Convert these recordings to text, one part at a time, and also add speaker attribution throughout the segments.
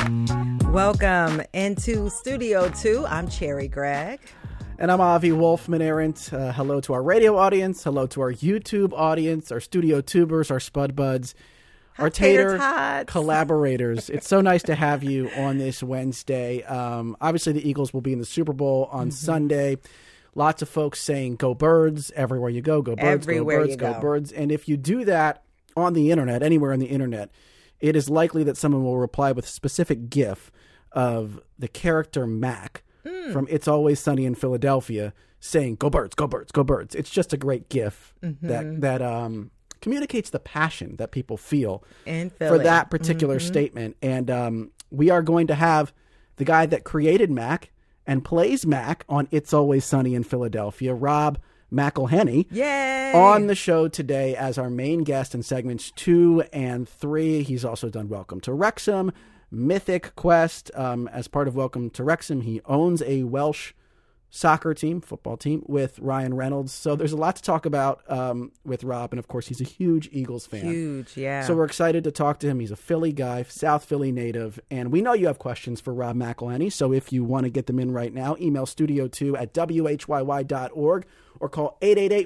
Speaker 1: Welcome into Studio 2. I'm Cherry Gregg.
Speaker 2: And I'm Avi Wolfman Arendt. Hello to our radio audience. Hello to our YouTube audience, our studio tubers, our spud buds, our tater collaborators. It's so nice to have you on this Wednesday. Obviously, the Eagles will be in the Super Bowl on Sunday. Lots of folks saying, go Birds, everywhere you go Birds,
Speaker 1: everywhere
Speaker 2: go Birds, go Birds. And if you do that on the internet, anywhere on the internet, it is likely that someone will reply with a specific GIF of the character Mac from It's Always Sunny in Philadelphia saying, go Birds, go Birds, go Birds. It's just a great GIF that communicates the passion that people feel for that particular statement. And we are going to have the guy that created Mac and plays Mac on It's Always Sunny in Philadelphia, Rob McElhenney, on the show today as our main guest in segments 2 and 3. He's also done Welcome to Wrexham, Mythic Quest. As part of Welcome to Wrexham, he owns a Welsh soccer team, football team, with Ryan Reynolds. So there's a lot to talk about with Rob. And, of course, he's a huge Eagles fan.
Speaker 1: Huge, yeah.
Speaker 2: So we're excited to talk to him. He's a Philly guy, South Philly native. And we know you have questions for Rob McElhenney. So if you want to get them in right now, email studio2@whyy.org or call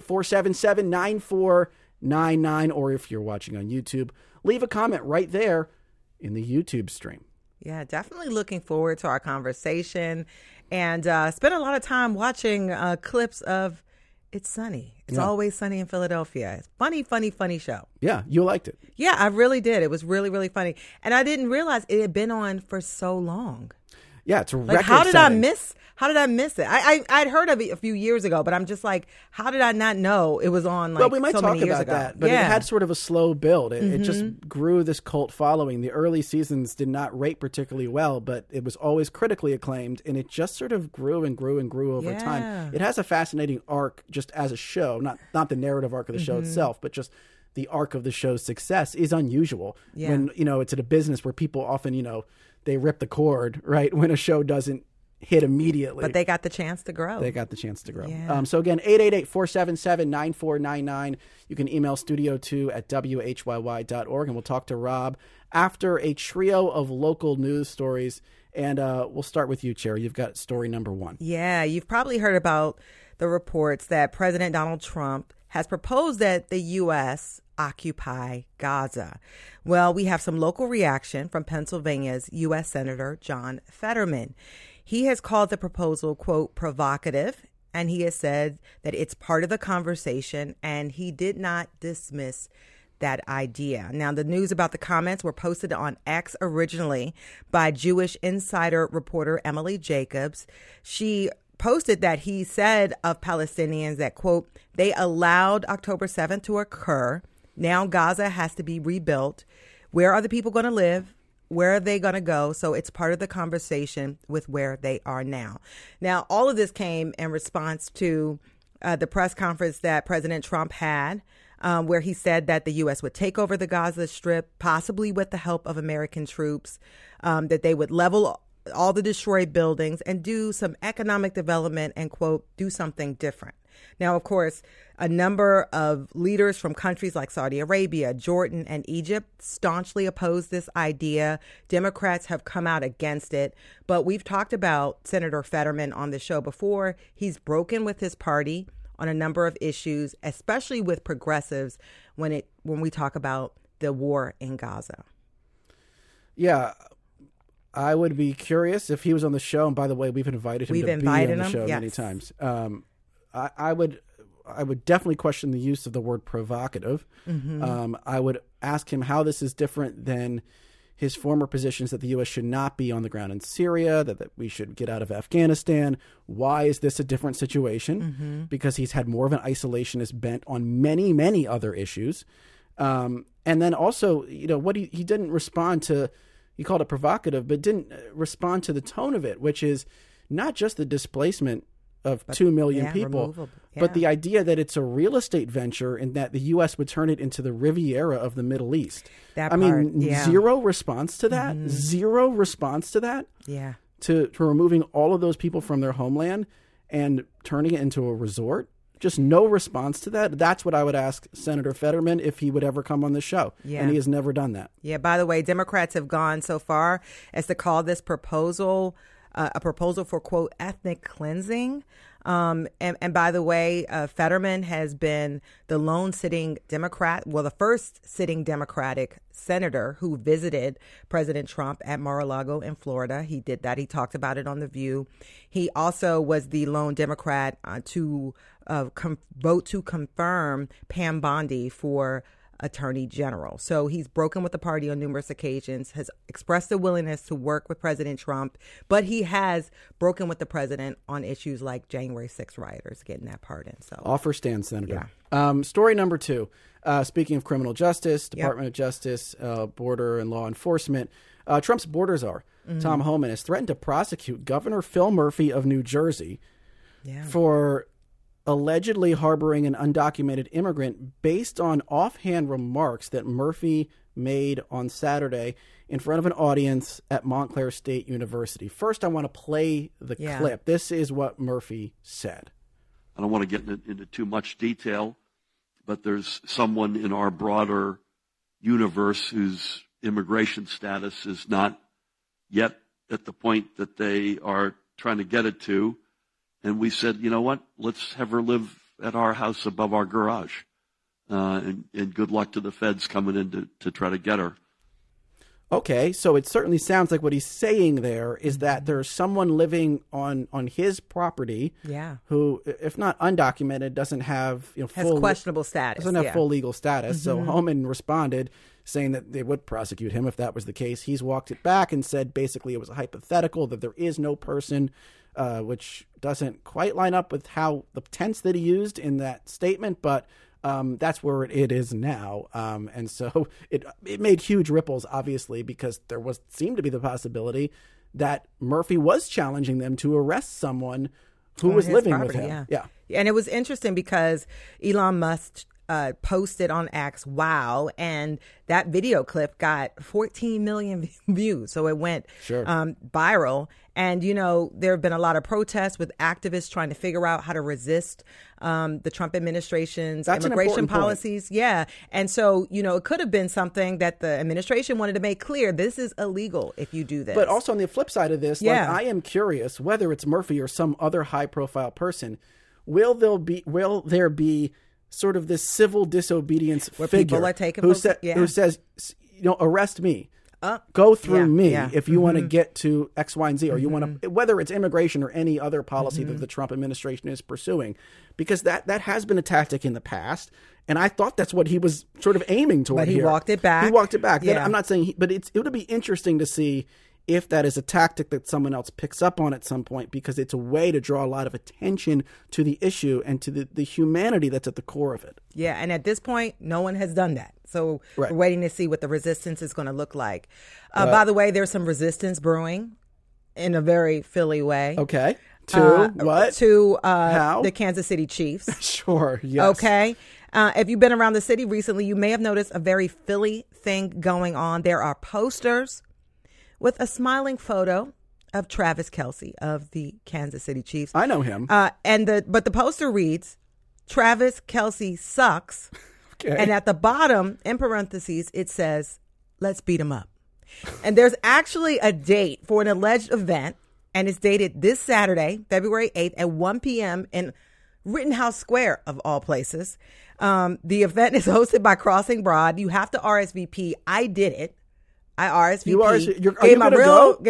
Speaker 2: 888-477-9499. Or if you're watching on YouTube, leave a comment right there in the YouTube stream.
Speaker 1: Yeah, definitely looking forward to our conversation and spent a lot of time watching clips of It's Sunny. It's Always Sunny in Philadelphia. It's funny show.
Speaker 2: Yeah, you liked it.
Speaker 1: Yeah, I really did. It was really, really funny. And I didn't realize it had been on for so long.
Speaker 2: Yeah, it's a record
Speaker 1: Like, how did
Speaker 2: setting.
Speaker 1: I miss it? I'd heard of it a few years ago, but I'm just like, how did I not know it was on like
Speaker 2: well, we might
Speaker 1: so
Speaker 2: talk
Speaker 1: many years
Speaker 2: about
Speaker 1: ago?
Speaker 2: that, but it had sort of a slow build. It just grew this cult following. The early seasons did not rate particularly well, but it was always critically acclaimed, and it just sort of grew and grew and grew over time. It has a fascinating arc just as a show, not the narrative arc of the show itself, but just the arc of the show's success is unusual. When, it's at a business where people often, they rip the cord, right, when a show doesn't hit immediately.
Speaker 1: But they got the chance to grow.
Speaker 2: Yeah. So again, 888-477-9499. You can email studio2@whyy.org, and we'll talk to Rob after a trio of local news stories. And we'll start with you, Cherry. You've got story number 1.
Speaker 1: Yeah, you've probably heard about the reports that President Donald Trump has proposed that the U.S. occupy Gaza. Well, we have some local reaction from Pennsylvania's U.S. Senator John Fetterman. He has called the proposal, quote, provocative, and he has said that it's part of the conversation, and he did not dismiss that idea. Now, the news about the comments were posted on X originally by Jewish Insider reporter Emily Jacobs. She posted that he said of Palestinians that, quote, they allowed October 7th to occur. Now Gaza has to be rebuilt. Where are the people going to live? Where are they going to go? So it's part of the conversation with where they are now. Now, all of this came in response to the press conference that President Trump had, where he said that the U.S. would take over the Gaza Strip, possibly with the help of American troops, that they would level all the destroyed buildings and do some economic development and, quote, do something different. Now, of course, a number of leaders from countries like Saudi Arabia, Jordan, and Egypt staunchly oppose this idea. Democrats have come out against it. But we've talked about Senator Fetterman on the show before. He's broken with his party on a number of issues, especially with progressives when we talk about the war in Gaza.
Speaker 2: Yeah. I would be curious if he was on the show. And by the way, we've invited him to be on the show many times. I would definitely question the use of the word provocative. I would ask him how this is different than his former positions that the U.S. should not be on the ground in Syria, that we should get out of Afghanistan. Why is this a different situation? Because he's had more of an isolationist bent on many, many other issues. And then also, what he didn't respond to. He called it provocative, but didn't respond to the tone of it, which is not just the displacement of 2 million people, but the idea that it's a real estate venture and that the U.S. would turn it into the Riviera of the Middle East. Zero response to that. Zero response to that.
Speaker 1: Yeah.
Speaker 2: To removing all of those people from their homeland and turning it into a resort. Just no response to that. That's what I would ask Senator Fetterman if he would ever come on the show. Yeah. And he has never done that.
Speaker 1: Yeah. By the way, Democrats have gone so far as to call this proposal a proposal for, quote, ethnic cleansing. And by the way, Fetterman has been the lone sitting Democrat, the first sitting Democratic senator who visited President Trump at Mar-a-Lago in Florida. He did that. He talked about it on The View. He also was the lone Democrat to vote to confirm Pam Bondi for Attorney General. So he's broken with the party on numerous occasions, has expressed a willingness to work with President Trump, but he has broken with the president on issues like January 6th rioters getting that pardon. So
Speaker 2: offer stands, Senator. Yeah. Story number 2. Speaking of criminal justice, Department of Justice, border and law enforcement, Trump's border czar, Tom Homan, has threatened to prosecute Governor Phil Murphy of New Jersey for allegedly harboring an undocumented immigrant based on offhand remarks that Murphy made on Saturday in front of an audience at Montclair State University. First, I want to play the clip. This is what Murphy said.
Speaker 3: I don't want to get into too much detail, but there's someone in our broader universe whose immigration status is not yet at the point that they are trying to get it to. And we said, you know what, let's have her live at our house above our garage. And good luck to the feds coming in to try to get her.
Speaker 2: Okay, so it certainly sounds like what he's saying there is that there's someone living on his property who, if not undocumented, doesn't have
Speaker 1: has questionable status.
Speaker 2: Doesn't have full legal status. So Homan responded saying that they would prosecute him if that was the case. He's walked it back and said basically it was a hypothetical, that there is no person, which doesn't quite line up with how the tense that he used in that statement, but that's where it is now. And so it made huge ripples, obviously, because there seemed to be the possibility that Murphy was challenging them to arrest someone who was living property, with him. Yeah.
Speaker 1: And it was interesting because Elon Musk posted on X, wow, and that video clip got 14 million views. So it went viral. And, there have been a lot of protests with activists trying to figure out how to resist the Trump administration's immigration policies. Point. Yeah. And so, it could have been something that the administration wanted to make clear. This is illegal if you do this.
Speaker 2: But also on the flip side of this, I am curious whether it's Murphy or some other high profile person, will there be sort of this civil disobedience
Speaker 1: where
Speaker 2: figure
Speaker 1: people are taking
Speaker 2: who says, arrest me. Go through me if you want to get to X, Y, and Z, or you want to, whether it's immigration or any other policy that the Trump administration is pursuing, because that has been a tactic in the past. And I thought that's what he was sort of aiming toward.
Speaker 1: But he
Speaker 2: here.
Speaker 1: walked it back.
Speaker 2: He walked it back. Yeah. I'm not saying, but it would be interesting to see if that is a tactic that someone else picks up on at some point, because it's a way to draw a lot of attention to the issue and to the humanity that's at the core of it.
Speaker 1: Yeah, and at this point, no one has done that. So we're waiting to see what the resistance is going to look like. By the way, there's some resistance brewing in a very Philly way.
Speaker 2: Okay. To what?
Speaker 1: To the Kansas City Chiefs.
Speaker 2: Sure, yes.
Speaker 1: Okay. If you've been around the city recently, you may have noticed a very Philly thing going on. There are posters with a smiling photo of Travis Kelce of the Kansas City Chiefs.
Speaker 2: I know him.
Speaker 1: But the poster reads, Travis Kelce sucks.
Speaker 2: Okay.
Speaker 1: And at the bottom, in parentheses, it says, let's beat him up. And there's actually a date for an alleged event, and it's dated this Saturday, February 8th at 1 p.m. in Rittenhouse Square, of all places. The event is hosted by Crossing Broad. You have to RSVP. I did it. I RSVP. Gave my real.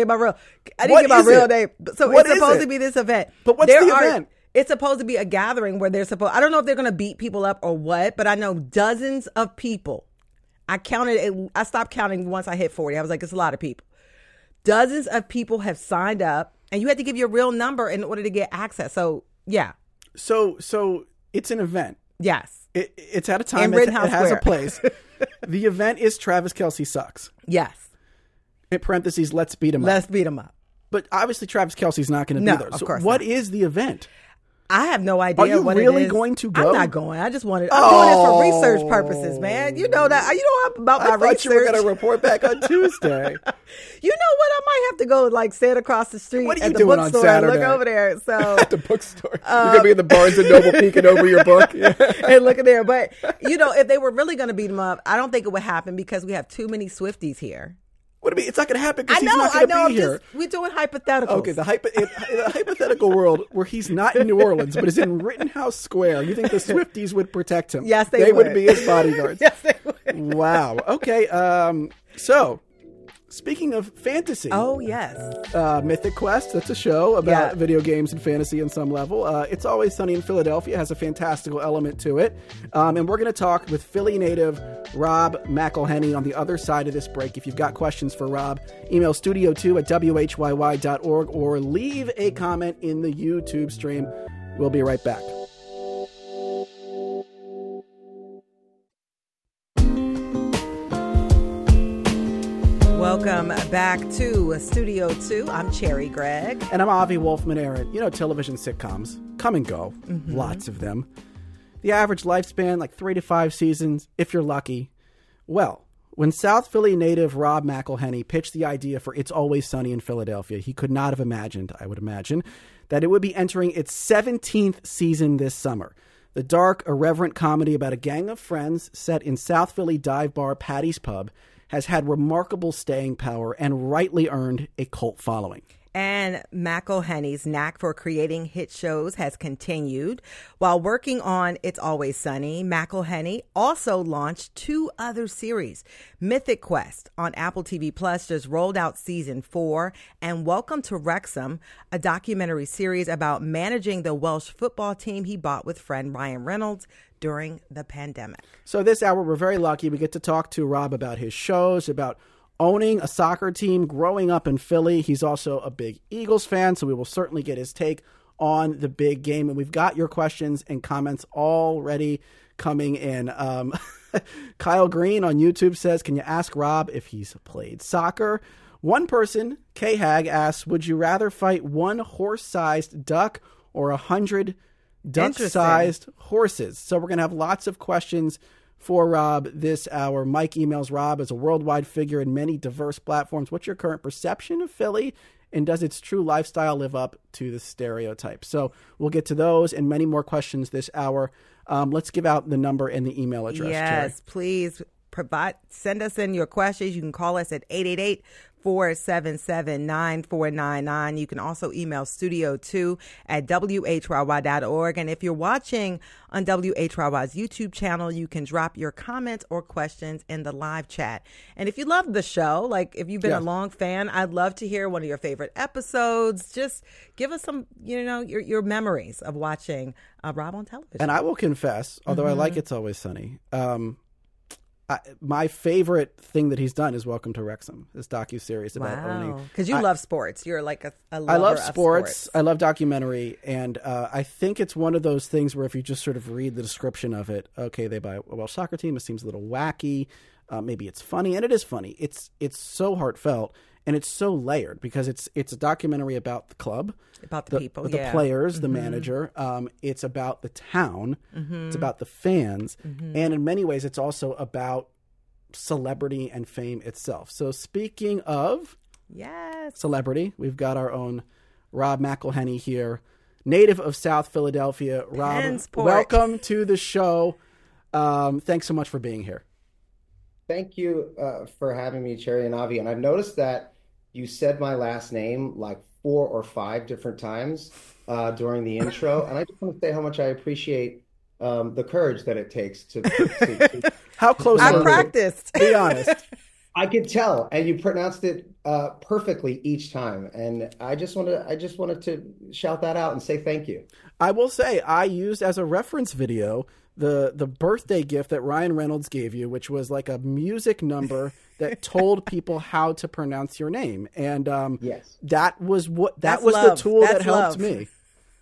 Speaker 1: I didn't give my real name. So it's supposed to be this event.
Speaker 2: But what's the event?
Speaker 1: It's supposed to be a gathering where I don't know if they're going to beat people up or what, but I know dozens of people. I stopped counting once I hit 40. I was like, it's a lot of people. Dozens of people have signed up, and you had to give your real number in order to get access. So, yeah.
Speaker 2: So it's an event.
Speaker 1: Yes.
Speaker 2: It's at a time. It has a place. The event is Travis Kelce sucks.
Speaker 1: Yes.
Speaker 2: In parentheses, let's beat him up.
Speaker 1: Let's beat him up.
Speaker 2: But obviously Travis Kelce's not going to be there. So
Speaker 1: of course
Speaker 2: what
Speaker 1: not.
Speaker 2: Is the event?
Speaker 1: I have no idea.
Speaker 2: Are you
Speaker 1: what
Speaker 2: really
Speaker 1: it is.
Speaker 2: going to go?
Speaker 1: I'm not going. I just wanted. I'm doing this for research purposes, man. You know that. You know about my research.
Speaker 2: I thought you were going to report back on Tuesday.
Speaker 1: You know what? I might have to go like stand across the street
Speaker 2: what are
Speaker 1: at
Speaker 2: you
Speaker 1: the
Speaker 2: doing
Speaker 1: bookstore
Speaker 2: on Saturday?
Speaker 1: and look over there. So
Speaker 2: at the bookstore, you're going to be in the Barnes and Noble peeking over your book
Speaker 1: and looking there. But you know, if they were really going to beat him up, I don't think it would happen because we have too many Swifties here.
Speaker 2: What do you mean? It's not going to happen because he's not going to be here.
Speaker 1: We're doing hypotheticals.
Speaker 2: Okay, in the hypothetical world where he's not in New Orleans but is in Rittenhouse Square, you think the Swifties would protect him?
Speaker 1: Yes,
Speaker 2: they
Speaker 1: would.
Speaker 2: They would be his bodyguards.
Speaker 1: Yes, they would.
Speaker 2: Wow. Okay. So, speaking of fantasy.
Speaker 1: Oh, yes.
Speaker 2: Mythic Quest, that's a show about video games and fantasy on some level. It's Always Sunny in Philadelphia has a fantastical element to it. And we're going to talk with Philly native Rob McElhenney on the other side of this break. If you've got questions for Rob, email studio2@whyy.org or leave a comment in the YouTube stream. We'll be right back.
Speaker 1: Welcome back to Studio 2. I'm Cherry Gregg.
Speaker 2: And I'm Avi Wolfman-Arent. You know, television sitcoms come and go. Mm-hmm. Lots of them. The average lifespan, like 3 to 5 seasons, if you're lucky. Well, when South Philly native Rob McElhenney pitched the idea for It's Always Sunny in Philadelphia, he could not have imagined, I would imagine, that it would be entering its 17th season this summer. The dark, irreverent comedy about a gang of friends set in South Philly dive bar Patty's Pub has had remarkable staying power and rightly earned a cult following.
Speaker 1: And McElhenney's knack for creating hit shows has continued. While working on It's Always Sunny, McElhenney also launched 2 other series. Mythic Quest on Apple TV Plus just rolled out season 4, and Welcome to Wrexham, a documentary series about managing the Welsh football team he bought with friend Ryan Reynolds during the pandemic.
Speaker 2: So this hour, we're very lucky. We get to talk to Rob about his shows, about owning a soccer team, growing up in Philly. He's also a big Eagles fan, so we will certainly get his take on the big game. And we've got your questions and comments already coming in. Kyle Green on YouTube says, can you ask Rob if he's played soccer? One person, K-Hag, asks, would you rather fight one horse-sized duck or 100 duck-sized horses? So we're going to have lots of questions for Rob this hour. Mike emails Rob as a worldwide figure in many diverse platforms. What's your current perception of Philly, and does its true lifestyle live up to the stereotype? So we'll get to those and many more questions this hour. Let's give out the number and the email address.
Speaker 1: Yes,
Speaker 2: Terry.
Speaker 1: please send us in your questions. You can call us at 888-477-9499. You can also email studio2@whyy.org. And if you're watching on WHYY's YouTube channel, you can drop your comments or questions in the live chat. And if you love the show, like if you've been a long fan, I'd love to hear one of your favorite episodes. Just give us some, your memories of watching Rob on television.
Speaker 2: And I will confess, although I like It's Always Sunny, my favorite thing that he's done is Welcome to Wrexham, this docuseries about owning.
Speaker 1: Because you love sports. You're like a lover
Speaker 2: I love
Speaker 1: of
Speaker 2: sports. I love documentary. And I think it's one of those things where if you just sort of read the description of it, okay, they buy a Welsh soccer team. It seems a little wacky. Maybe it's funny. And it is funny. It's so heartfelt. And it's so layered because it's a documentary about the club,
Speaker 1: about the people,
Speaker 2: the players, the manager. It's about the town. It's about the fans. And in many ways, it's also about celebrity and fame itself. So speaking of celebrity, we've got our own Rob McElhenney here, native of South Philadelphia. Rob, welcome to the show. Thanks so much for being here.
Speaker 4: Thank you for having me, Cherry and Avi. And I've noticed that you said my last name like 4 or 5 different times during the intro. And I just want to say how much I appreciate the courage that it takes to
Speaker 2: How close
Speaker 1: I practiced.
Speaker 2: Be honest.
Speaker 4: I could tell. And you pronounced it perfectly each time. And I just wanted to shout that out and say thank you.
Speaker 2: I will say I used as a reference video the birthday gift that Ryan Reynolds gave you, which was like a music number that told people how to pronounce your name. And that was the tool that helped me.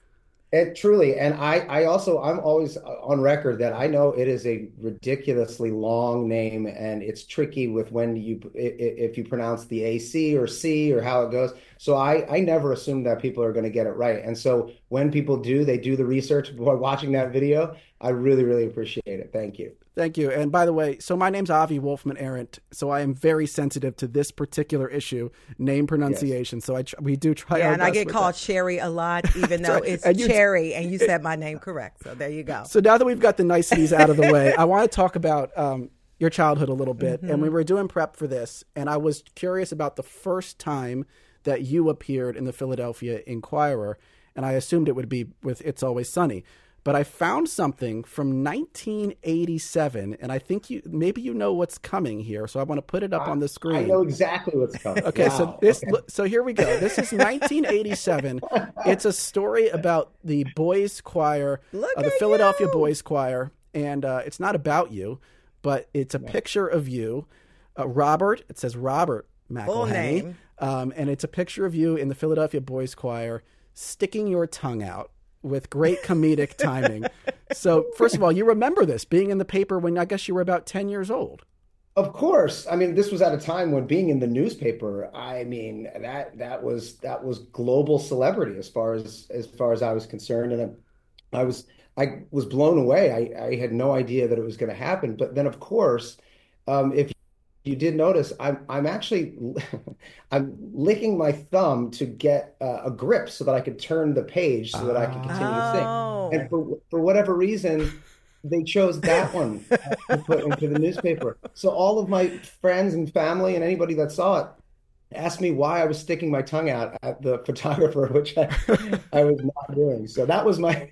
Speaker 4: It truly, and I also I'm always on record that I know it is a ridiculously long name, and it's tricky with when if you pronounce the AC or C or how it goes. So I never assume that people are going to get it right, and so when people do, they do the research before watching that video. I really, really appreciate it. Thank you.
Speaker 2: Thank you. And by the way, so my name's Avi Wolfman Arent, so I am very sensitive to this particular issue, name pronunciation. Yes. So we do try.
Speaker 1: Yeah, and I get called Sherry a lot, even though it's Cherry, and you said my name correct. So there you go.
Speaker 2: So now that we've got the niceties out of the way, I want to talk about your childhood a little bit. Mm-hmm. And we were doing prep for this, and I was curious about the first time that you appeared in the Philadelphia Inquirer, and I assumed it would be with It's Always Sunny. But I found something from 1987, and I think maybe you know what's coming here. So I want to put it up on the screen.
Speaker 4: I know exactly what's coming.
Speaker 2: Okay, wow. So here we go. This is 1987. It's a story about the boys' choir, the Philadelphia Boys Choir, and it's not about you, but it's a picture of you, Robert. It says Robert McElhenney, and it's a picture of you in the Philadelphia Boys Choir sticking your tongue out with great comedic timing. So first of all, you remember this being in the paper when I guess you were about 10 years old.
Speaker 4: Of course. I mean, this was at a time when being in the newspaper, I mean, that was global celebrity as far as I was concerned. And I was blown away. I had no idea that it was going to happen. But then, of course, if you did notice, I'm actually I'm licking my thumb to get a grip so that I could turn the page so that I could continue to sing. And for whatever reason, they chose that one to put into the newspaper. So all of my friends and family and anybody that saw it asked me why I was sticking my tongue out at the photographer, which I was not doing. So that was my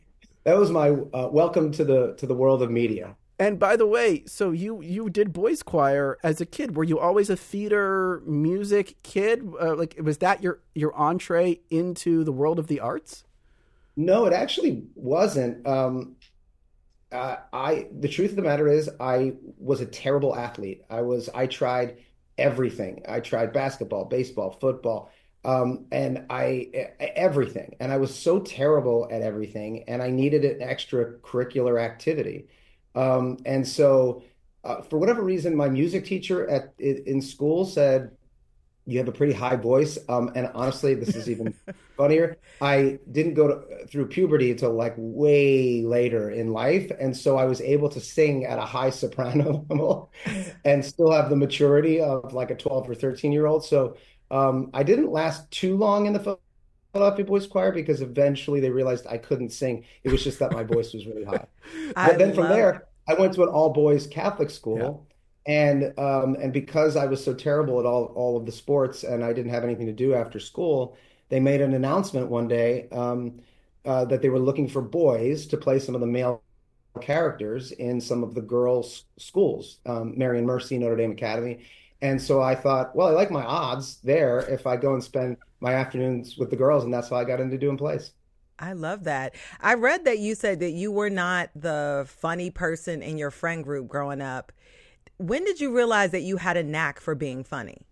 Speaker 4: welcome to the world of media.
Speaker 2: And by the way, so you did boys choir as a kid. Were you always a theater music kid? Was that your entree into the world of the arts?
Speaker 4: No, it actually wasn't. The truth of the matter is I was a terrible athlete. I tried everything. I tried basketball, baseball, football, and everything. And I was so terrible at everything, and I needed an extracurricular activity. And so, for whatever reason, my music teacher in school said, "You have a pretty high voice." And honestly, this is even funnier. I didn't go through puberty until like way later in life. And so I was able to sing at a high soprano level and still have the maturity of like a 12 or 13-year-old. So, I didn't last too long in the Philadelphia Boys Choir because eventually they realized I couldn't sing. It was just that my voice was really high. But then from there, I went to an all-boys Catholic school. Yeah. And because I was so terrible at all of the sports and I didn't have anything to do after school, they made an announcement one day that they were looking for boys to play some of the male characters in some of the girls' schools, Marian Mercy, Notre Dame Academy. And so I thought, well, I like my odds there if I go and spend my afternoons with the girls, and that's how I got into doing plays.
Speaker 1: I love that. I read that you said that you were not the funny person in your friend group growing up. When did you realize that you had a knack for being funny?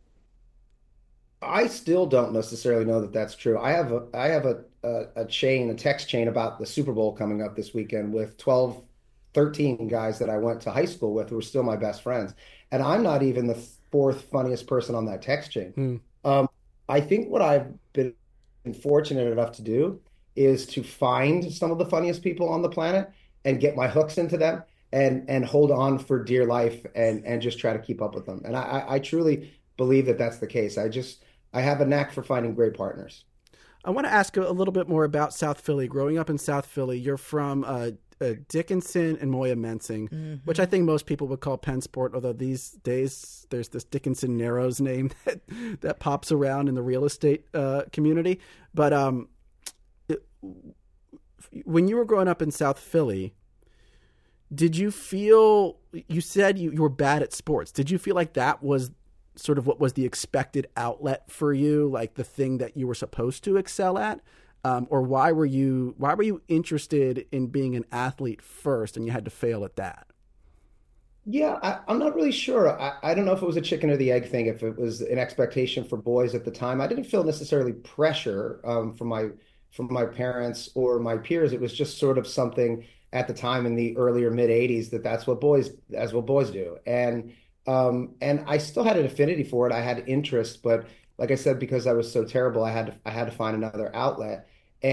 Speaker 4: I still don't necessarily know that that's true. I have a text chain about the Super Bowl coming up this weekend with 13 guys that I went to high school with who are still my best friends. And I'm not even the fourth funniest person on that text chain. I think what I've been fortunate enough to do is to find some of the funniest people on the planet and get my hooks into them and hold on for dear life and just try to keep up with them. And I truly believe that that's the case. I have a knack for finding great partners.
Speaker 2: I want to ask a little bit more about South Philly. Growing up in South Philly, you're from Dickinson and Moyamensing, which I think most people would call Pennsport, although these days there's this Dickinson Narrows name that pops around in the real estate community. But when you were growing up in South Philly, did you feel, you said you were bad at sports. Did you feel like that was sort of what was the expected outlet for you, like the thing that you were supposed to excel at? Or why were you interested in being an athlete first and you had to fail at that?
Speaker 4: Yeah, I'm not really sure. I don't know if it was a chicken or the egg thing, if it was an expectation for boys at the time. I didn't feel necessarily pressure from from my parents or my peers. It was just sort of something at the time in the earlier mid 80s that's what boys do. And I still had an affinity for it. I had interest, but like I said, because I was so terrible, I had to find another outlet.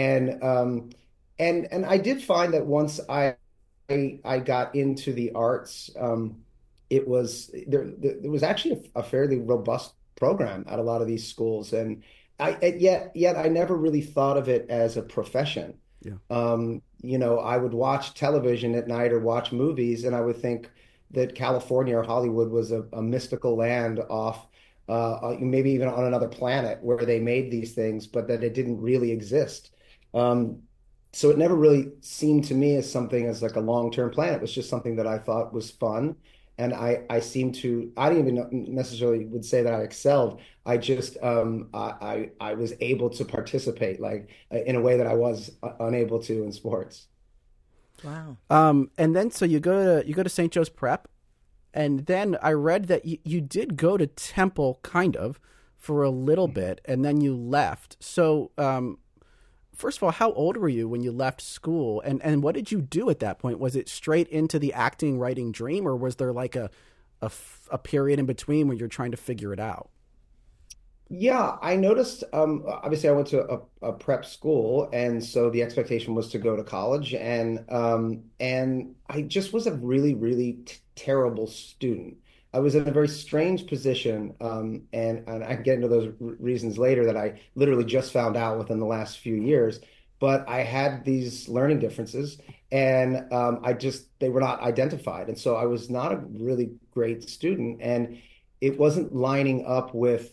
Speaker 4: And I did find that once I got into the arts, it was there was actually a fairly robust program at a lot of these schools, and yet I never really thought of it as a profession.
Speaker 2: Yeah.
Speaker 4: I would watch television at night or watch movies, and I would think that California or Hollywood was a mystical land off, maybe even on another planet where they made these things, but that it didn't really exist. So it never really seemed to me as like a long-term plan. It was just something that I thought was fun. And I didn't even necessarily would say that I excelled. I just, I was able to participate like in a way that I was unable to in sports.
Speaker 1: Wow.
Speaker 2: And then, so you go to St. Joe's Prep, and then I read that you did go to Temple kind of for a little bit, and then you left. So, first of all, how old were you when you left school, and what did you do at that point? Was it straight into the acting, writing dream, or was there like a period in between where you're trying to figure it out?
Speaker 4: Yeah, I noticed, obviously I went to a prep school, and so the expectation was to go to college, and I just was a really, really terrible student. I was in a very strange position, and I can get into those reasons later that I literally just found out within the last few years. But I had these learning differences, and they were not identified. And so I was not a really great student, and it wasn't lining up with,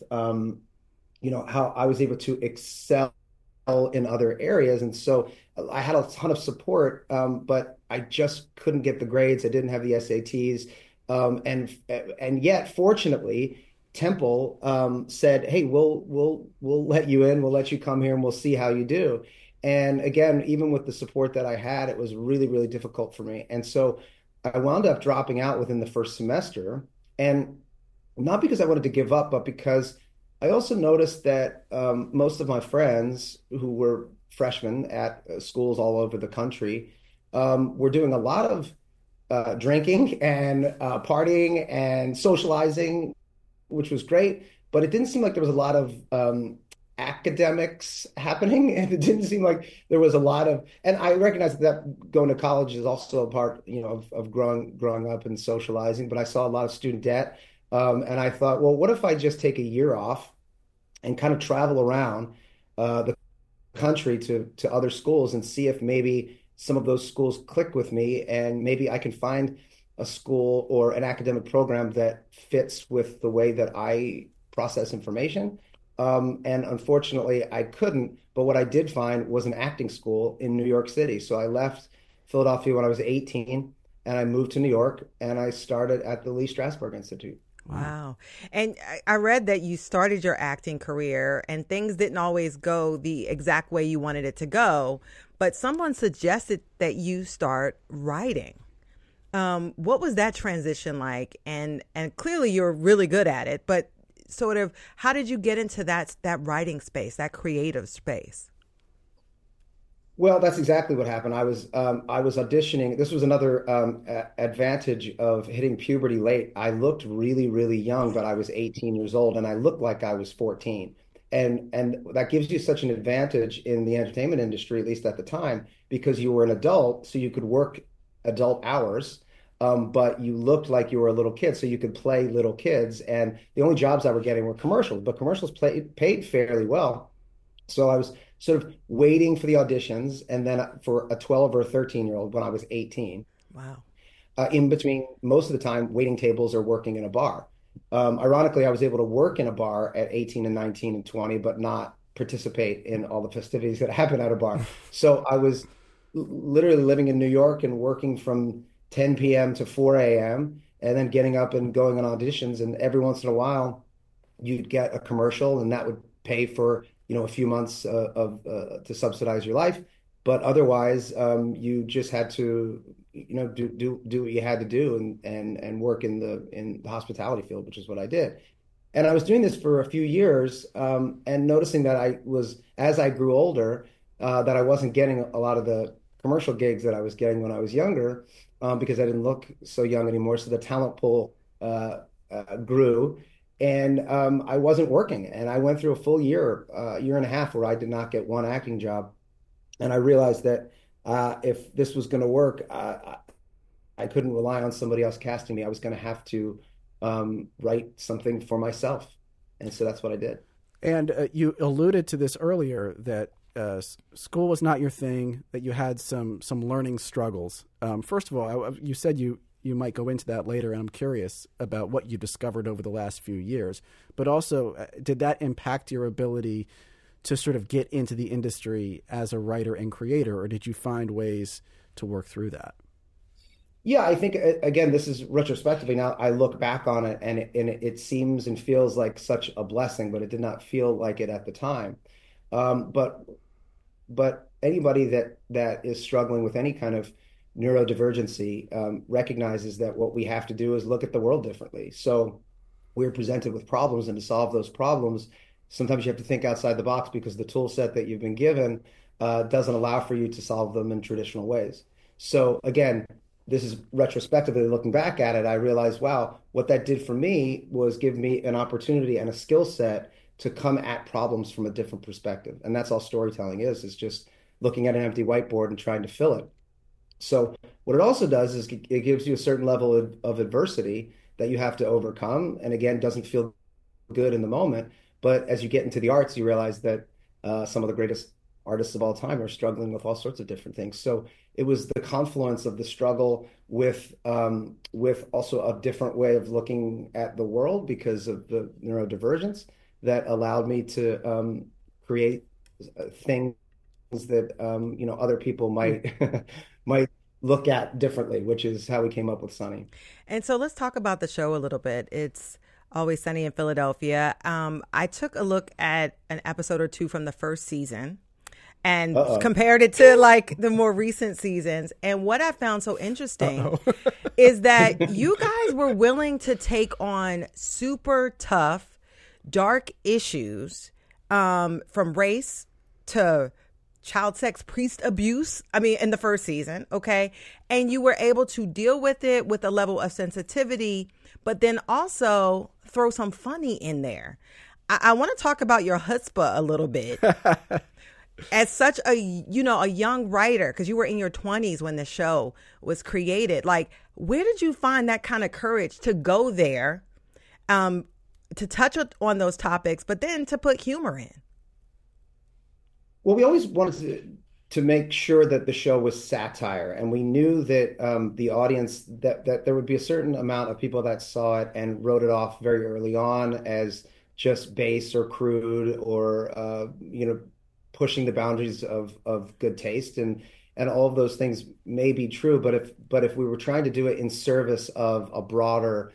Speaker 4: how I was able to excel in other areas. And so I had a ton of support, but I just couldn't get the grades. I didn't have the SATs. And yet, fortunately, Temple said, "Hey, we'll let you in. We'll let you come here, and we'll see how you do." And again, even with the support that I had, it was really, really difficult for me. And so I wound up dropping out within the first semester, and not because I wanted to give up, but because I also noticed that most of my friends who were freshmen at schools all over the country were doing a lot of drinking and partying and socializing, which was great, but it didn't seem like there was a lot of academics happening, and it didn't seem like there was a lot of. And I recognize that going to college is also a part, of growing up and socializing. But I saw a lot of student debt, and I thought, well, what if I just take a year off and kind of travel around the country to other schools and see if maybe some of those schools click with me, and maybe I can find a school or an academic program that fits with the way that I process information. And unfortunately, I couldn't. But what I did find was an acting school in New York City. So I left Philadelphia when I was 18, and I moved to New York, and I started at the Lee Strasberg Institute.
Speaker 1: Wow. And I read that you started your acting career and things didn't always go the exact way you wanted it to go, but someone suggested that you start writing. What was that transition like? And clearly you're really good at it, but sort of how did you get into that writing space, that creative space?
Speaker 4: Well, that's exactly what happened. I was auditioning. This was another advantage of hitting puberty late. I looked really, really young, but I was 18 years old, and I looked like I was 14. And that gives you such an advantage in the entertainment industry, at least at the time, because you were an adult, so you could work adult hours, but you looked like you were a little kid, so you could play little kids. And the only jobs I were getting were commercials, but commercials paid fairly well. So I was sort of waiting for the auditions, and then for a 12 or 13-year-old when I was 18.
Speaker 1: Wow.
Speaker 4: In between, most of the time, waiting tables or working in a bar. Ironically, I was able to work in a bar at 18 and 19 and 20, but not participate in all the festivities that happen at a bar. So I was literally living in New York and working from 10 p.m. to 4 a.m. and then getting up and going on auditions. And every once in a while, you'd get a commercial, and that would pay for a few months to subsidize your life, but otherwise, you just had to, do what you had to do and work in the hospitality field, which is what I did. And I was doing this for a few years, and noticing that as I grew older, that I wasn't getting a lot of the commercial gigs that I was getting when I was younger, because I didn't look so young anymore. So the talent pool grew, and I wasn't working. And I went through a full year and a half, where I did not get one acting job. And I realized that if this was going to work, I couldn't rely on somebody else casting me. I was going to have to write something for myself. And so that's what I did.
Speaker 2: And you alluded to this earlier, that school was not your thing, that you had some learning struggles. First of all, you said you might go into that later, and I'm curious about what you discovered over the last few years. But also, did that impact your ability to sort of get into the industry as a writer and creator, or did you find ways to work through that?
Speaker 4: Yeah, I think, again, this is retrospectively now. I look back on it, and it seems and feels like such a blessing, but it did not feel like it at the time. But anybody that is struggling with any kind of neurodivergency recognizes that what we have to do is look at the world differently. So we're presented with problems, and to solve those problems, sometimes you have to think outside the box, because the tool set that you've been given doesn't allow for you to solve them in traditional ways. So again, this is retrospectively looking back at it, I realized, wow, what that did for me was give me an opportunity and a skill set to come at problems from a different perspective. And that's all storytelling is just looking at an empty whiteboard and trying to fill it. So what it also does is it gives you a certain level of adversity that you have to overcome. And again, doesn't feel good in the moment. But as you get into the arts, you realize that some of the greatest artists of all time are struggling with all sorts of different things. So it was the confluence of the struggle with also a different way of looking at the world because of the neurodivergence that allowed me to create things that other people might might look at differently, which is how we came up with Sunny.
Speaker 1: And so let's talk about the show a little bit. It's Always Sunny in Philadelphia. I took a look at an episode or two from the first season and compared it to like the more recent seasons. And what I found so interesting is that you guys were willing to take on super tough, dark issues, from race to child sex, priest abuse. I mean, in the first season. Okay. And you were able to deal with it with a level of sensitivity, but then also throw some funny in there. I want to talk about your chutzpah a little bit. As such a young writer, because you were in your 20s when the show was created, like, where did you find that kind of courage to go there, to touch on those topics, but then to put humor in?
Speaker 4: Well, we always wanted to make sure that the show was satire, and we knew that the audience, that there would be a certain amount of people that saw it and wrote it off very early on as just base or crude or pushing the boundaries of good taste, and all of those things may be true, but if we were trying to do it in service of a broader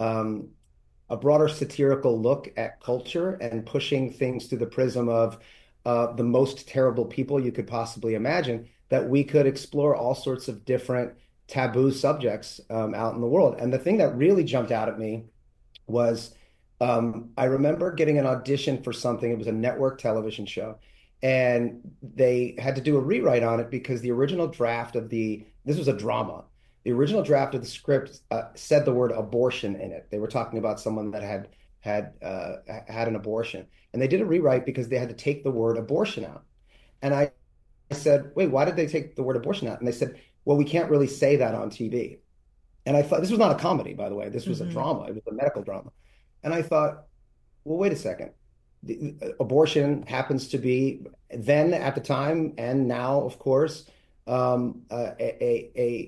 Speaker 4: satirical look at culture and pushing things through the prism of the most terrible people you could possibly imagine, that we could explore all sorts of different taboo subjects out in the world. And the thing that really jumped out at me was I remember getting an audition for something. It was a network television show, and they had to do a rewrite on it because the original draft this was a drama. The original draft of the script said the word abortion in it. They were talking about someone that had an abortion, and they did a rewrite because they had to take the word abortion out. And I said, wait, why did they take the word abortion out? And they said, well, we can't really say that on TV. And I thought, this was not a comedy, by the way. This was a drama. It was a medical drama. And I thought, well, wait a second. Abortion happens to be then, at the time, and now, of course, a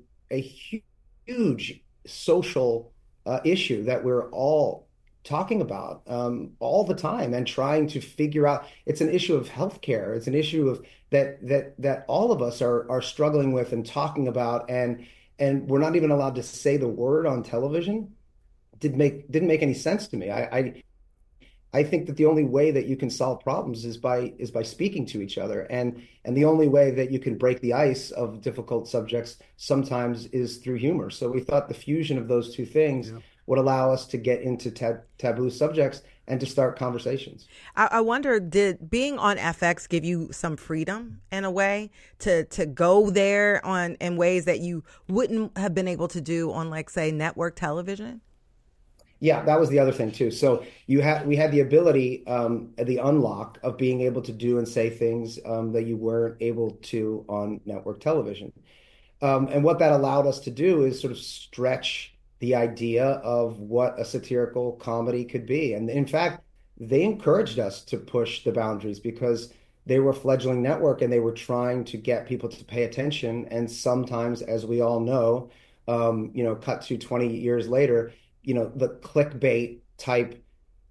Speaker 4: huge social issue that we're all talking about all the time and trying to figure out. It's an issue of healthcare. It's an issue of that all of us are struggling with and talking about, and we're not even allowed to say the word on television. Didn't make any sense to me. I think that the only way that you can solve problems is by speaking to each other, and the only way that you can break the ice of difficult subjects sometimes is through humor. So we thought the fusion of those two things would allow us to get into taboo subjects and to start conversations.
Speaker 1: I wonder, did being on FX give you some freedom in a way to go there in ways that you wouldn't have been able to do on, like, say, network television?
Speaker 4: Yeah, that was the other thing too. So we had the ability, the unlock of being able to do and say things that you weren't able to on network television. And what that allowed us to do is sort of stretch the idea of what a satirical comedy could be. And in fact, they encouraged us to push the boundaries because they were a fledgling network and they were trying to get people to pay attention. And sometimes, as we all know, cut to 20 years later, the clickbait type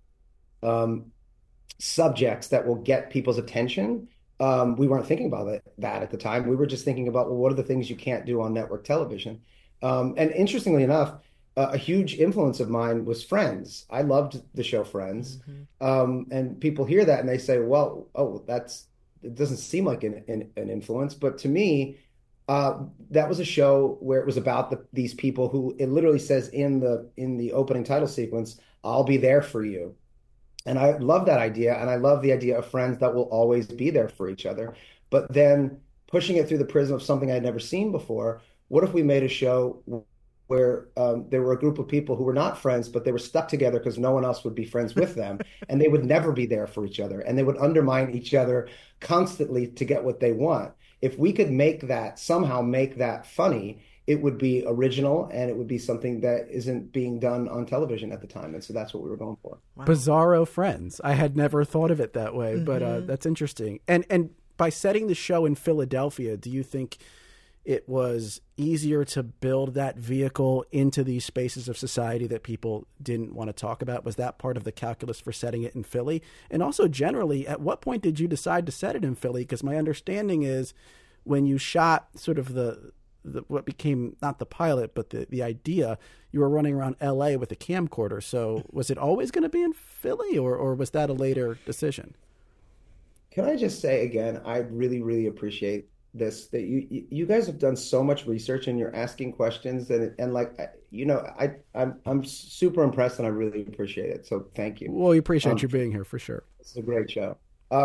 Speaker 4: subjects that will get people's attention. We weren't thinking about that at the time. We were just thinking about, well, what are the things you can't do on network television? And interestingly enough, a huge influence of mine was Friends. I loved the show Friends. Mm-hmm. And people hear that and they say, well, it doesn't seem like an influence. But to me, that was a show where it was about these people who, it literally says in the opening title sequence, "I'll be there for you." And I love that idea. And I love the idea of friends that will always be there for each other. But then pushing it through the prism of something I'd never seen before, what if we made a show where there were a group of people who were not friends, but they were stuck together because no one else would be friends with them, and they would never be there for each other, and they would undermine each other constantly to get what they want. If we could somehow make that funny, it would be original, and it would be something that isn't being done on television at the time. And so that's what we were going for.
Speaker 2: Wow. Bizarro Friends. I had never thought of it that way, but that's interesting. And by setting the show in Philadelphia, do you think it was easier to build that vehicle into these spaces of society that people didn't want to talk about? Was that part of the calculus for setting it in Philly? And also generally, at what point did you decide to set it in Philly? Because my understanding is when you shot sort of the what became not the pilot, but the idea, you were running around LA with a camcorder. So was it always going to be in Philly or was that a later decision?
Speaker 4: Can I just say again, I really, really appreciate this, that you guys have done so much research and you're asking questions and like, I'm super impressed and I really appreciate it. So thank you.
Speaker 2: Well, we appreciate you being here for sure.
Speaker 4: It's a great show.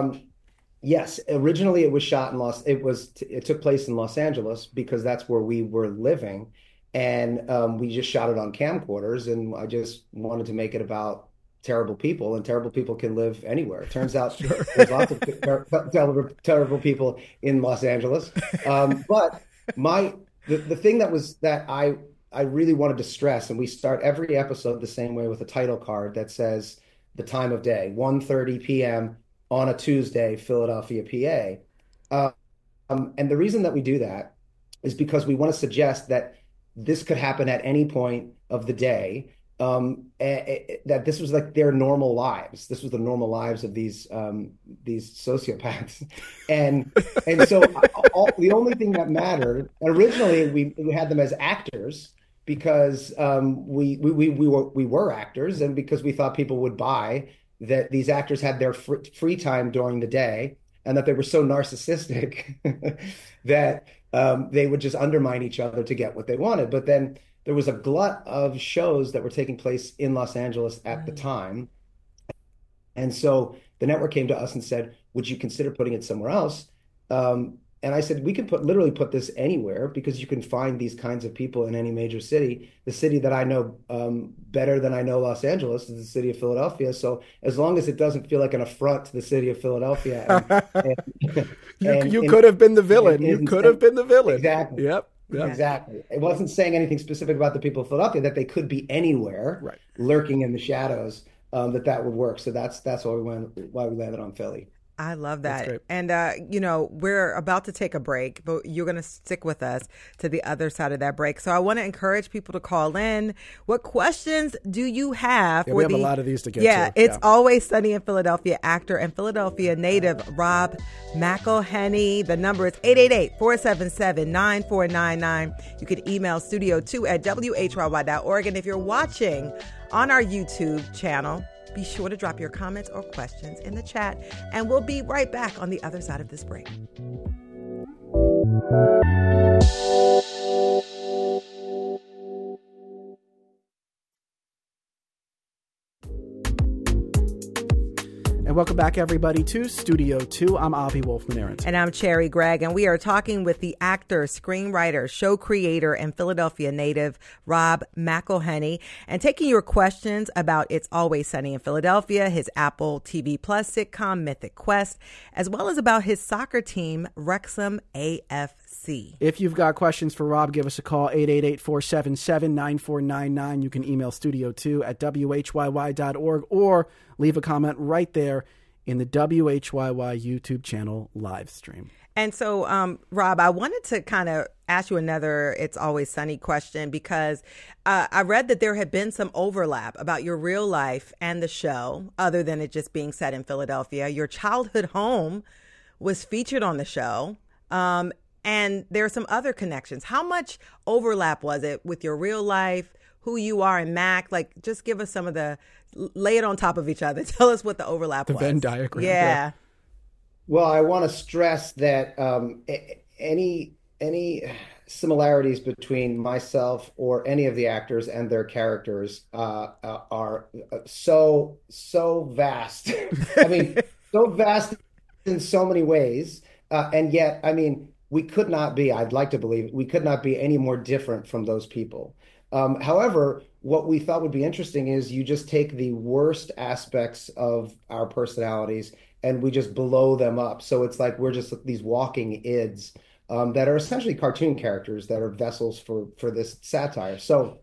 Speaker 4: Yes, originally it was shot it took place in Los Angeles because that's where we were living. And we just shot it on camcorders, and I just wanted to make it about terrible people, and terrible people can live anywhere. It turns out there's lots of terrible people in Los Angeles. But the thing that I really wanted to stress, and we start every episode the same way with a title card that says the time of day, 1:30 p.m. on a Tuesday, Philadelphia, PA. And the reason that we do that is because we want to suggest that this could happen at any point of the day, that this was like their normal lives. This was the normal lives of these sociopaths. And so the only thing that mattered, originally we had them as actors because we were actors, and because we thought people would buy that these actors had their free time during the day, and that they were so narcissistic that they would just undermine each other to get what they wanted. But then there was a glut of shows that were taking place in Los Angeles at the time. And so the network came to us and said, would you consider putting it somewhere else? And I said, we can literally put this anywhere, because you can find these kinds of people in any major city. The city that I know better than I know Los Angeles is the city of Philadelphia. So as long as it doesn't feel like an affront to the city of Philadelphia.
Speaker 2: You could have been the villain. You could have been the villain.
Speaker 4: Exactly.
Speaker 2: Yep.
Speaker 4: Exactly. It wasn't saying anything specific about the people of Philadelphia, that they could be anywhere,
Speaker 2: right,
Speaker 4: lurking in the shadows, that would work. So that's why we landed on Philly.
Speaker 1: I love that. And, we're about to take a break, but you're going to stick with us to the other side of that break. So I want to encourage people to call in. What questions do you have?
Speaker 2: We have a lot of these to get to.
Speaker 1: Yeah, it's Always Sunny in Philadelphia actor and Philadelphia native Rob McElhenney. The number is 888-477-9499. You can email studio2@whyy.org. And if you're watching on our YouTube channel, be sure to drop your comments or questions in the chat, and we'll be right back on the other side of this break.
Speaker 2: And welcome back, everybody, to Studio 2. I'm Avi Wolfman-Arent.
Speaker 1: And I'm Cherry Gregg, and we are talking with the actor, screenwriter, show creator, and Philadelphia native, Rob McElhenney, and taking your questions about It's Always Sunny in Philadelphia, his Apple TV Plus sitcom, Mythic Quest, as well as about his soccer team, Wrexham AFC.
Speaker 2: If you've got questions for Rob, give us a call, 888-477-9499. You can email studio2@whyy.org or leave a comment right there in the WHYY YouTube channel live stream.
Speaker 1: And so, Rob, I wanted to kind of ask you another It's Always Sunny question because I read that there had been some overlap about your real life and the show, other than it just being set in Philadelphia. Your childhood home was featured on the show, and there are some other connections. How much overlap was it with your real life, who you are in Mac? Like, just give us some of the, lay it on top of each other. Tell us what the overlap was.
Speaker 2: The Venn diagram.
Speaker 1: Yeah.
Speaker 4: Well, I want to stress that any similarities between myself or any of the actors and their characters are so vast. I mean, so vast in so many ways. And yet, I mean, we could not be, I'd like to believe, we could not be any more different from those people. However, what we thought would be interesting is you just take the worst aspects of our personalities and we just blow them up. So it's like we're just these walking ids that are essentially cartoon characters that are vessels for this satire. So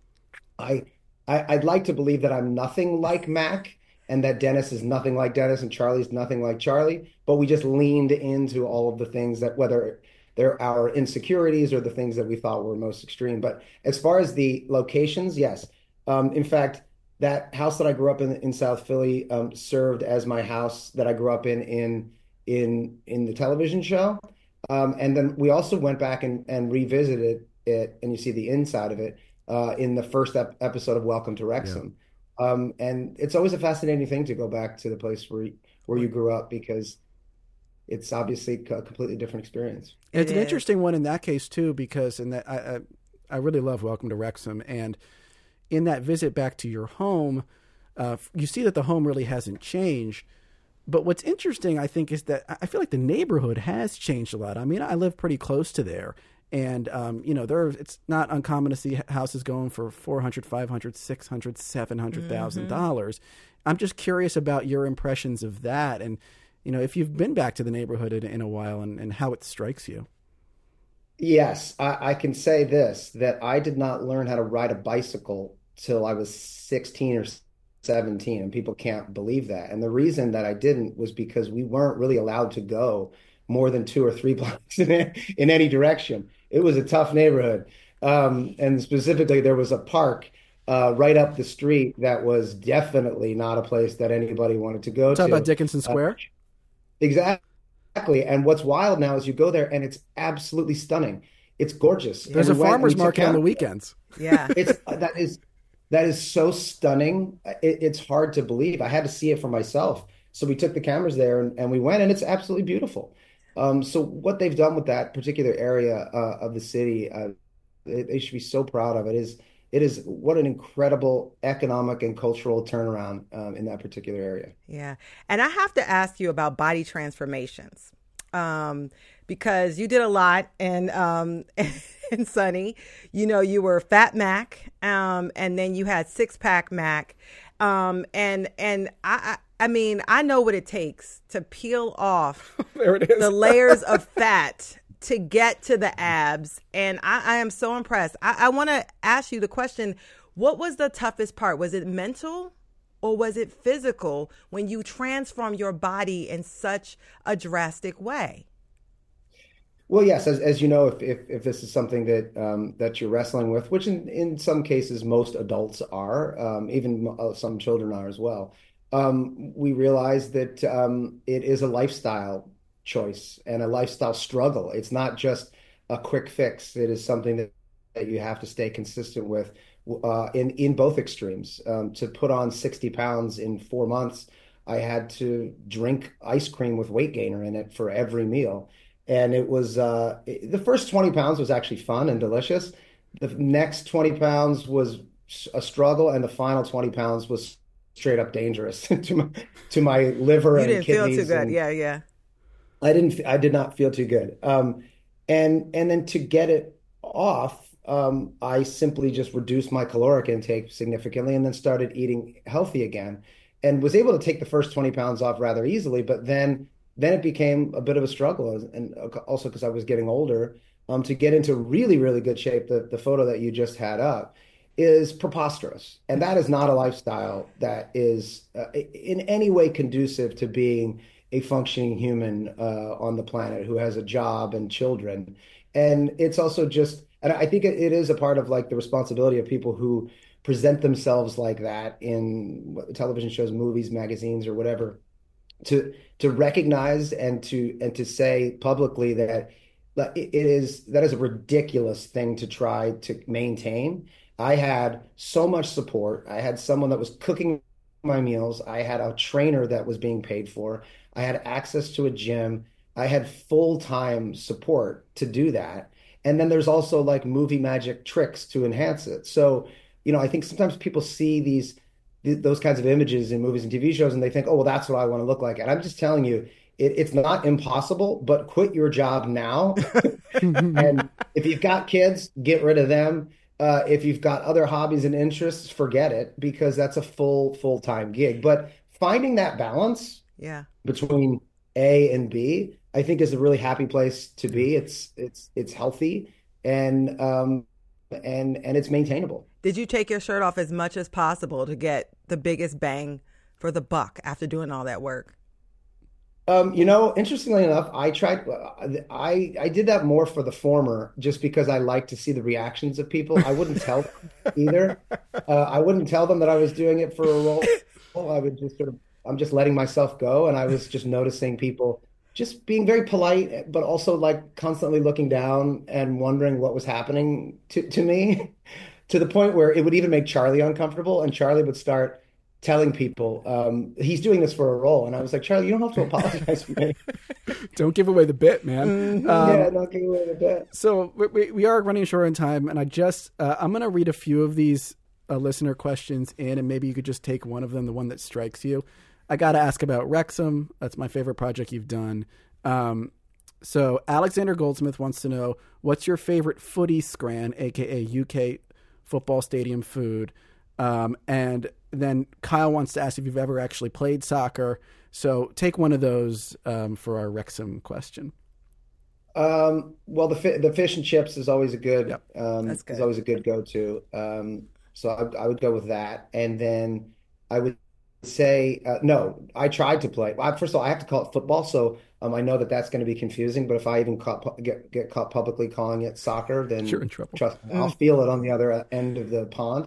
Speaker 4: I'd like to believe that I'm nothing like Mac and that Dennis is nothing like Dennis and Charlie's nothing like Charlie, but we just leaned into all of the things that, whether they're our insecurities or the things that we thought were most extreme. But as far as the locations, yes. In fact, that house that I grew up in South Philly served as my house that I grew up in the television show. And then we also went back and revisited it, and you see the inside of it in the first episode of Welcome to Wrexham. Yeah. And it's always a fascinating thing to go back to the place where you grew up, because it's obviously a completely different experience.
Speaker 2: It's an interesting one in that case too, because I really love Welcome to Wrexham, and in that visit back to your home, you see that the home really hasn't changed. But what's interesting, I think, is that I feel like the neighborhood has changed a lot. I mean, I live pretty close to there, and it's not uncommon to see houses going for $400,000, $500,000, $600,000, $700,000. I'm just curious about your impressions of that, and if you've been back to the neighborhood in a while, and how it strikes you.
Speaker 4: Yes, I can say this, that I did not learn how to ride a bicycle till I was 16 or 17, and people can't believe that. And the reason that I didn't was because we weren't really allowed to go more than 2 or 3 blocks in any direction. It was a tough neighborhood. And specifically, there was a park right up the street that was definitely not a place that anybody wanted to go to.
Speaker 2: Talk about Dickinson Square?
Speaker 4: Exactly. And what's wild now is you go there and it's absolutely stunning. It's gorgeous.
Speaker 2: There's a farmer's market on the weekends.
Speaker 1: Yeah.
Speaker 4: That is so stunning. It's hard to believe. I had to see it for myself. So we took the cameras there and we went, and it's absolutely beautiful. So what they've done with that particular area of the city, they should be so proud of it. It is what an incredible economic and cultural turnaround in that particular area.
Speaker 1: Yeah. And I have to ask you about body transformations because you did a lot in Sunny. You were Fat Mac, and then you had Six Pack Mac. And I mean, I know what it takes to peel off
Speaker 2: there it is.
Speaker 1: the layers of fat to get to the abs. And I am so impressed. I want to ask you the question, what was the toughest part? Was it mental or was it physical when you transform your body in such a drastic way?
Speaker 4: Well, yes, as you know, if this is something that you're wrestling with, which in some cases most adults are, even some children are as well, we realize that it is a lifestyle choice and a lifestyle struggle. It's not just a quick fix. It is something that you have to stay consistent with in both extremes. To put on 60 pounds in 4 months, I had to drink ice cream with weight gainer in it for every meal. And it was the first 20 pounds was actually fun and delicious. The next 20 pounds was a struggle, and the final 20 pounds was straight up dangerous to my liver and kidneys.
Speaker 1: You didn't feel too good. Yeah.
Speaker 4: I did not feel too good. And then to get it off, I simply just reduced my caloric intake significantly and then started eating healthy again and was able to take the first 20 pounds off rather easily. But then it became a bit of a struggle. And also because I was getting older, to get into really, really good shape. The photo that you just had up is preposterous. And that is not a lifestyle that is in any way conducive to being a functioning human on the planet who has a job and children. And it's also just, and I think it is a part of like the responsibility of people who present themselves like that in television shows, movies, magazines, or whatever, to recognize and to say publicly that is a ridiculous thing to try to maintain. I had so much support. I had someone that was cooking my meals. I had a trainer that was being paid for. I had access to a gym. I had full-time support to do that. And then there's also like movie magic tricks to enhance it. So, I think sometimes people see those kinds of images in movies and TV shows and they think, oh, well, that's what I want to look like. And I'm just telling you, it's not impossible, but quit your job now. And if you've got kids, get rid of them. If you've got other hobbies and interests, forget it, because that's a full-time gig. But finding that balance between A and B, I think is a really happy place to be. It's healthy and it's maintainable.
Speaker 1: Did you take your shirt off as much as possible to get the biggest bang for the buck after doing all that work?
Speaker 4: Interestingly enough, I tried. I did that more for the former, just because I like to see the reactions of people. I wouldn't tell them either. I wouldn't tell them that I was doing it for a role. I would just I'm just letting myself go, and I was just noticing people just being very polite, but also like constantly looking down and wondering what was happening to me, to the point where it would even make Charlie uncomfortable, and Charlie would start telling people he's doing this for a role. And I was like, Charlie, you don't have to apologize for me.
Speaker 2: Don't give away the bit, man.
Speaker 4: Don't give away the bit.
Speaker 2: So we are running short on time, and I'm going to read a few of these listener questions in, and maybe you could just take one of them, the one that strikes you. I got to ask about Wrexham. That's my favorite project you've done. So Alexander Goldsmith wants to know, what's your favorite footy scran, aka UK football stadium food? And then Kyle wants to ask if you've ever actually played soccer. So take one of those for our Wrexham question.
Speaker 4: Well, the fish and chips is always a good,
Speaker 1: That's good.
Speaker 4: Is always a good go-to. So I would go with that. And then I would say, no, I tried to play. First of all, I have to call it football. So I know that's going to be confusing, but if I even get caught publicly calling it soccer, then
Speaker 2: you're in trouble.
Speaker 4: Trust me, I'll feel it on the other end of the pond.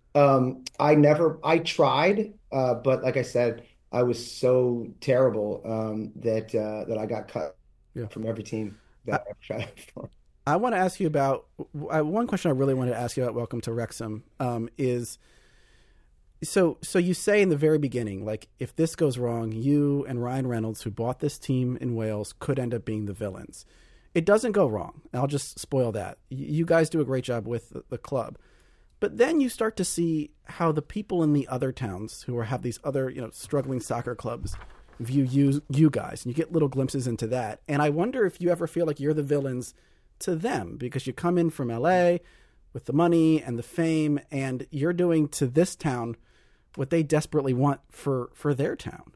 Speaker 4: I tried, but like I said, I was so terrible that I got cut from every team that I ever tried for.
Speaker 2: I want to ask you about one question I really wanted to ask you about Welcome to Wrexham is, so you say in the very beginning, like, if this goes wrong, you and Ryan Reynolds, who bought this team in Wales, could end up being the villains. It doesn't go wrong. I'll just spoil that. You guys do a great job with the club. But then you start to see how the people in the other towns who have these other, struggling soccer clubs view you guys, and you get little glimpses into that. And I wonder if you ever feel like you're the villains to them, because you come in from LA with the money and the fame, and you're doing to this town what they desperately want for their town.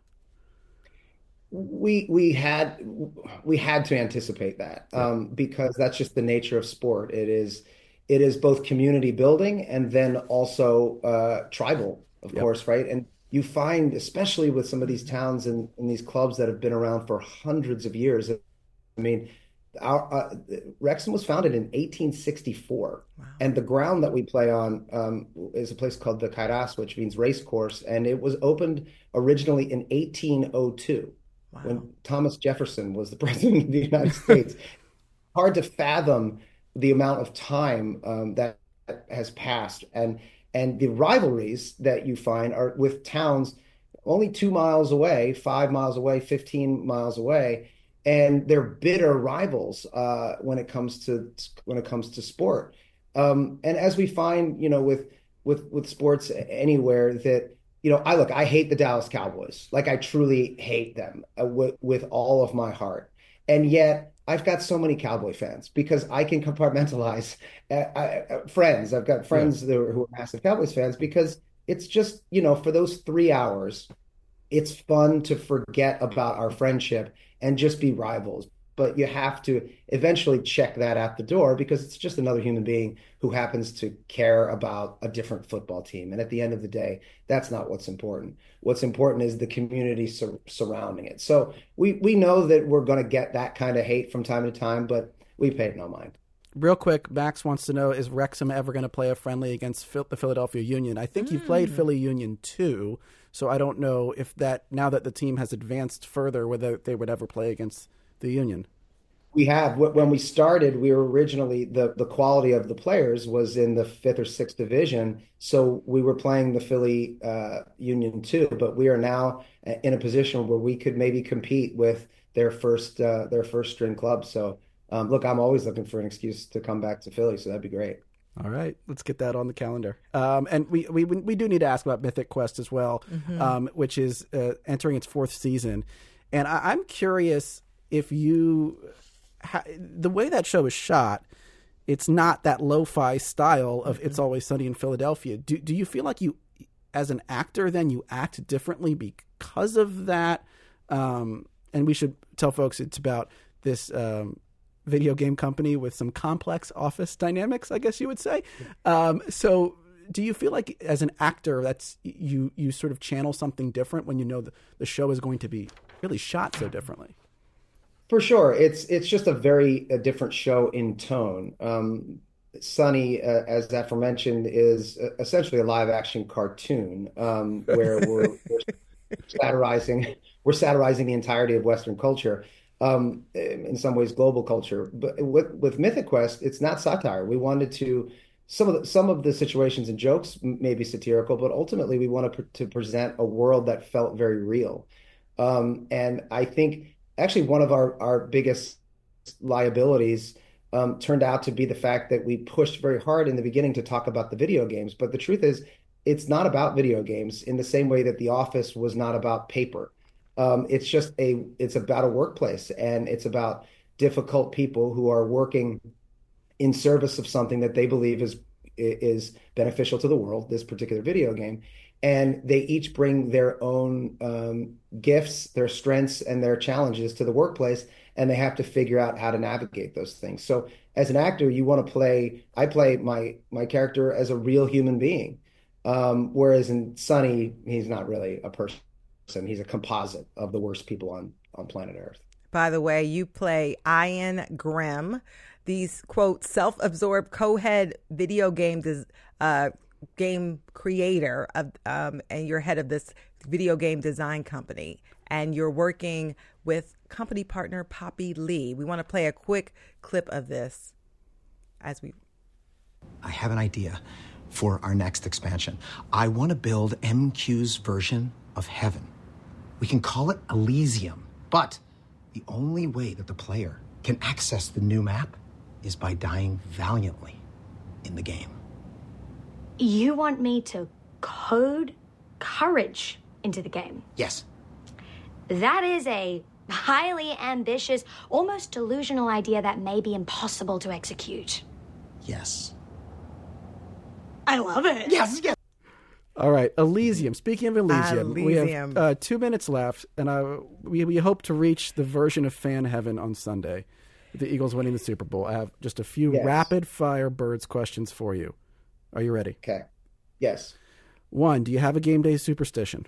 Speaker 4: We had to anticipate that because that's just the nature of sport. It is both community building and then also tribal, of course, right? And you find, especially with some of these towns and these clubs that have been around for hundreds of years. I mean, Wrexham was founded in 1864, and the ground that we play on is a place called the Kairas, which means race course, and it was opened originally in 1802 when Thomas Jefferson was the president of the United States. Hard to fathom the amount of time that has passed, and the rivalries that you find are with towns only 2 miles away, 5 miles away, 15 miles away, and they're bitter rivals when it comes to sport. And as we find, with sports anywhere, that I hate the Dallas Cowboys. Like, I truly hate them with all of my heart. And yet I've got so many Cowboy fans because I can compartmentalize friends. I've got friends who are massive Cowboys fans because it's just, for those 3 hours, it's fun to forget about our friendship and just be rivals. But you have to eventually check that at the door because it's just another human being who happens to care about a different football team. And at the end of the day, that's not what's important. What's important is the community surrounding it. So we know that we're going to get that kind of hate from time to time, but we pay it no mind.
Speaker 2: Real quick, Max wants to know, is Wrexham ever going to play a friendly against the Philadelphia Union? I think you've played Philly Union too, so I don't know if that, now that the team has advanced further, whether they would ever play against the Union.
Speaker 4: We have. When we started, we were originally, the quality of the players was in the 5th or 6th division, so we were playing the Philly Union too, but we are now in a position where we could maybe compete with their first string club. So look, I'm always looking for an excuse to come back to Philly, so that'd be great.
Speaker 2: All right, let's get that on the calendar. And we do need to ask about Mythic Quest as well, which is entering its 4th season. And I'm curious if the way that show is shot, it's not that lo-fi style of It's Always Sunny in Philadelphia. Do you feel like you, as an actor, then you act differently because of that? And we should tell folks it's about this video game company with some complex office dynamics, I guess you would say. So do you feel like as an actor that's you sort of channel something different when you know the show is going to be really shot so differently?
Speaker 4: For sure. It's just a different show in tone. Sunny, as aforementioned, is essentially a live action cartoon where we're satirizing the entirety of Western culture, in some ways global culture. But with Mythic Quest, it's not satire. We wanted to some of the situations and jokes may be satirical, but ultimately we wanted to present a world that felt very real. And I think actually one of our biggest liabilities turned out to be the fact that we pushed very hard in the beginning to talk about the video games. But the truth is, it's not about video games in the same way that The Office was not about paper. It's about a workplace, and it's about difficult people who are working in service of something that they believe is beneficial to the world, this particular video game. And they each bring their own gifts, their strengths, and their challenges to the workplace, and they have to figure out how to navigate those things. So as an actor, I play my character as a real human being. Whereas in Sunny, he's not really a person. He's a composite of the worst people on planet Earth.
Speaker 1: By the way, you play Ian Grimm, these, quote, self-absorbed co-head video game game creator of, and you're head of this video game design company, and you're working with company partner Poppy Lee. We want to play a quick clip of this
Speaker 5: I have an idea for our next expansion. I want to build MQ's version of heaven. We can call it Elysium, but the only way that the player can access the new map is by dying valiantly in the game.
Speaker 6: You want me to code courage into the game?
Speaker 5: Yes.
Speaker 6: That is a highly ambitious, almost delusional idea that may be impossible to execute.
Speaker 5: Yes.
Speaker 6: I love it.
Speaker 5: Yes, yes.
Speaker 2: All right, Elysium. Speaking of Elysium, we have 2 minutes left, and we hope to reach the version of fan heaven on Sunday, with the Eagles winning the Super Bowl. I have just a few rapid-fire Birds questions for you. Are you ready?
Speaker 4: Okay. Yes.
Speaker 2: 1, do you have a game day superstition?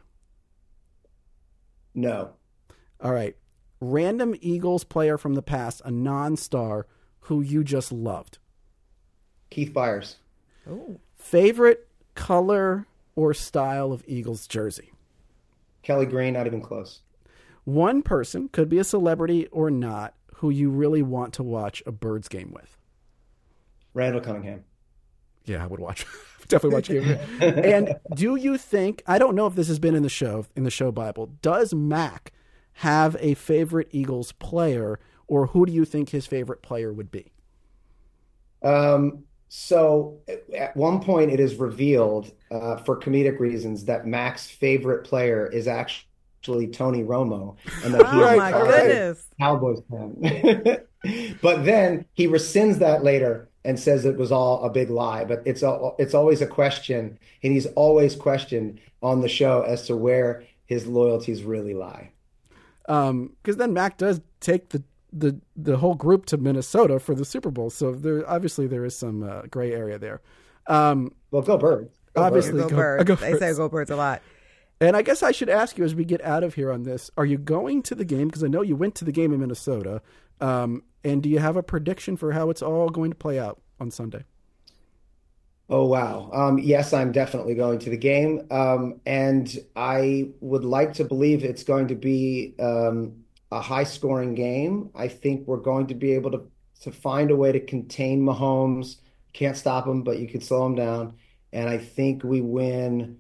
Speaker 4: No.
Speaker 2: All right. Random Eagles player from the past, a non-star, who you just loved.
Speaker 4: Keith Byers.
Speaker 1: Oh.
Speaker 2: Favorite color or style of Eagles jersey?
Speaker 4: Kelly Green, not even close.
Speaker 2: 1 person, could be a celebrity or not, who you really want to watch a Birds game with.
Speaker 4: Randall Cunningham.
Speaker 2: Yeah, I would watch. Definitely watch game. And do you think, I don't know if this has been in the show Bible, does Mac have a favorite Eagles player, or who do you think his favorite player would be?
Speaker 4: So at one point, it is revealed for comedic reasons that Mac's favorite player is actually Tony Romo, and that
Speaker 1: oh my goodness,
Speaker 4: Cowboys fan. But then he rescinds that later and says it was all a big lie. But it's always a question, and he's always questioned on the show as to where his loyalties really lie.
Speaker 2: Because then Mac does take the whole group to Minnesota for the Super Bowl. So there is some gray area there.
Speaker 4: Well, go Birds.
Speaker 1: Obviously, go Birds. They say go Birds a lot.
Speaker 2: And I guess I should ask you as we get out of here on this, are you going to the game? Because I know you went to the game in Minnesota. And do you have a prediction for how it's all going to play out on Sunday?
Speaker 4: Oh, wow. Yes, I'm definitely going to the game. And I would like to believe it's going to be a high-scoring game. I think we're going to be able to find a way to contain Mahomes. Can't stop him, but you could slow him down. And I think we win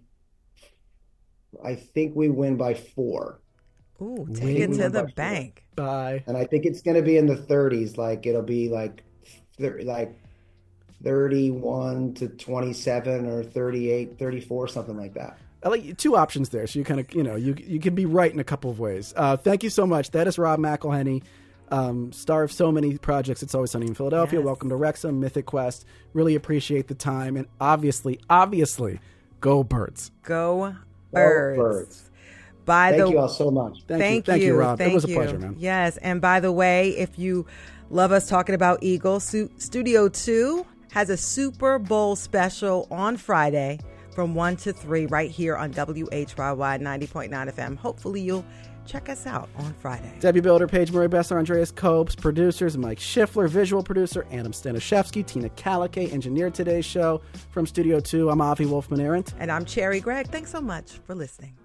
Speaker 4: by 4.
Speaker 1: Ooh, take it to the bank.
Speaker 2: Bye.
Speaker 4: And I think it's going to be in the 30s. Like it'll be like 31 to 27 or 38, 34, something like that.
Speaker 2: I like 2 options there. So you kind of, you can be right in a couple of ways. Thank you so much. That is Rob McElhenney, star of so many projects. It's Always Sunny in Philadelphia. Yes. Welcome to Wrexham, Mythic Quest. Really appreciate the time. And obviously, go Birds.
Speaker 1: Go Birds.
Speaker 4: Thank you all so much.
Speaker 2: Thank you, Rob. It was a pleasure, man.
Speaker 1: Yes. And by the way, if you love us talking about Eagles, Studio 2 has a Super Bowl special on Friday from 1 to 3 right here on WHYY 90.9 FM. Hopefully you'll check us out on Friday.
Speaker 2: Debbie Builder, Paige Murray Besser, Andreas Copes, producers, Mike Schiffler, visual producer, Adam Stanishevsky, Tina Kalikay, engineered today's show from Studio 2. I'm Avi Wolfman-Arent.
Speaker 1: And I'm Cherry Gregg. Thanks so much for listening.